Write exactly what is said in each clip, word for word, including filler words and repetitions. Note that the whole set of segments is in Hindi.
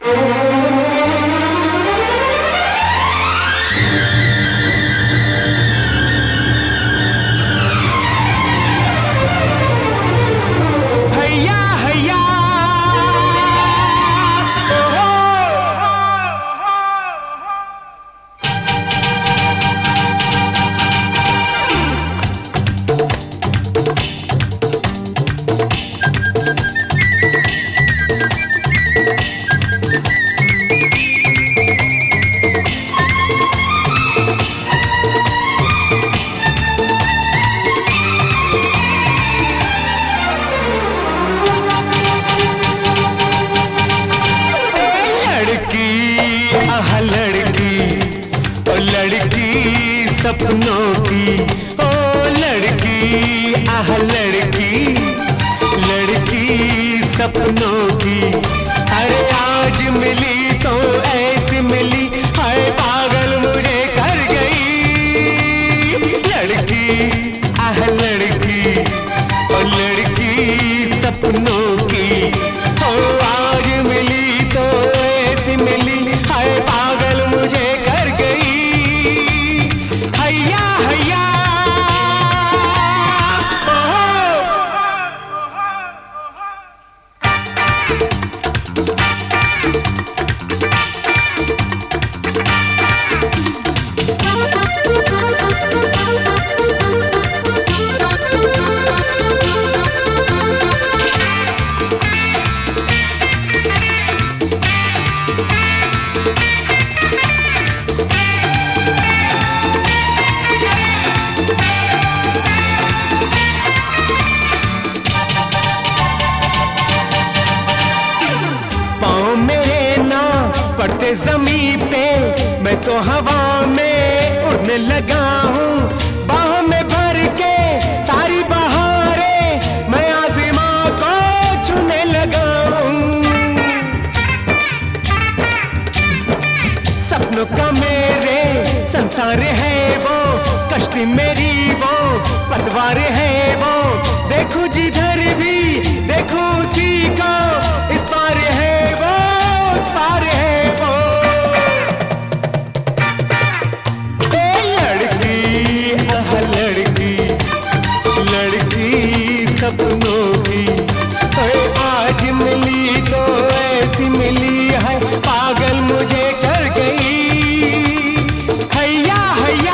सपनों की ओ लड़की, आह लड़की, लड़की सपनों की। अरे आज मिली तो ऐसी मिली, हाय पागल मुझे कर गई। लड़की, आह लड़की, ओ लड़की सपनों की। ओ आज मिली तो ऐसी मिली, हाय पागल मुझे कर गई। हैया हैया पड़ते ज़मीन पे, मैं तो हवा में उड़ने लगा हूँ। बाहों में भर के सारी बहारें मैं आसमां को छूने लगा हूँ। सपनों का मेरे संसार है वो, कश्ती मेरी वो पतवार है वो। देखूं जिधर भी देखूं उसी को, इस पार है वो उस पार है वो। ए लड़की, आह लड़की, लड़की सपनों की। आज मिली तो ऐसी मिली है, पागल मुझे कर गई। हैया हैया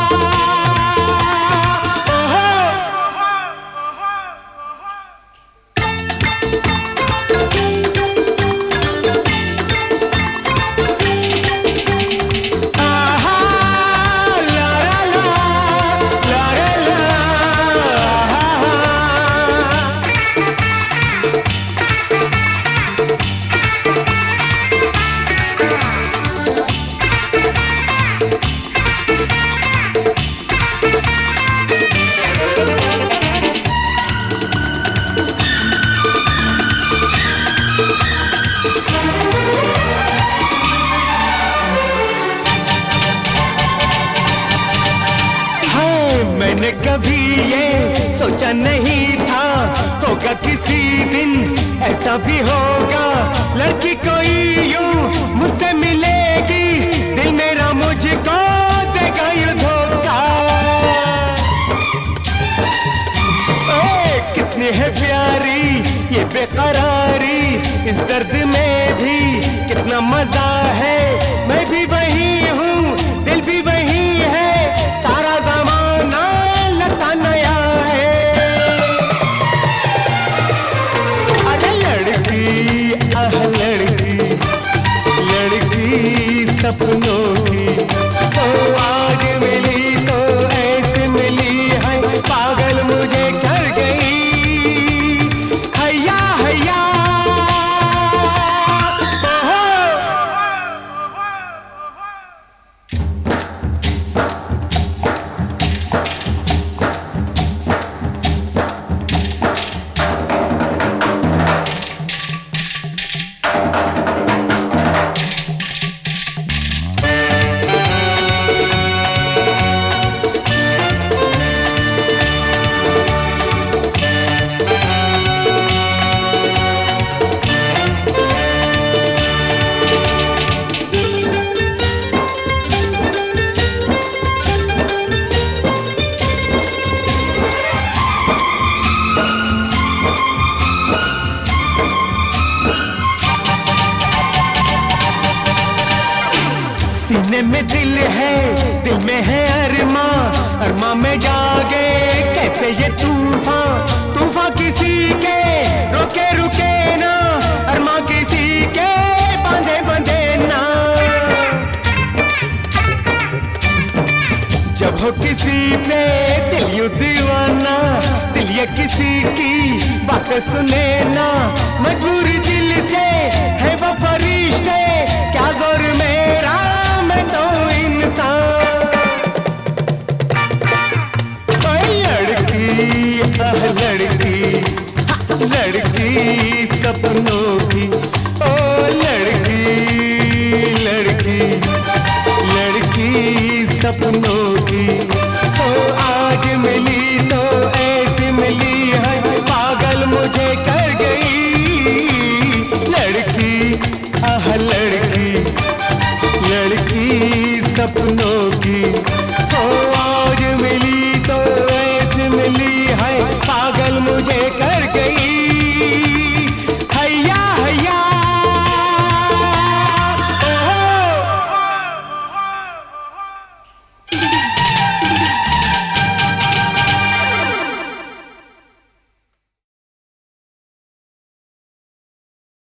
मैंने कभी ये सोचा नहीं था, होगा किसी दिन ऐसा भी होगा। लड़की कोई यूं मुझसे मिलेगी, दिल मेरा मुझको देगा यूं धोखा। ओ कितनी है प्यारी ये बेकरारी, इस दर्द में भी कितना मजा है। मैं भी वही हूँ, दिल भी वही है, सारा ज़माना लगता नया है। अरे लड़की, आह लड़की, लड़की सपनों की। ओ आज मिली तो ऐसे मिली है, पागल मुझे कर गई। हैया हैया में दिल है, दिल में है अरमा, अरमा में जागे कैसे ये तूफान, तूफान किसी के रोके रुके ना, अरमा किसी के बांधे बंधे ना। जब हो किसी पे दिल यूं दीवाना, दिल ये किसी की बात सुने ना, मजबूरी दिल से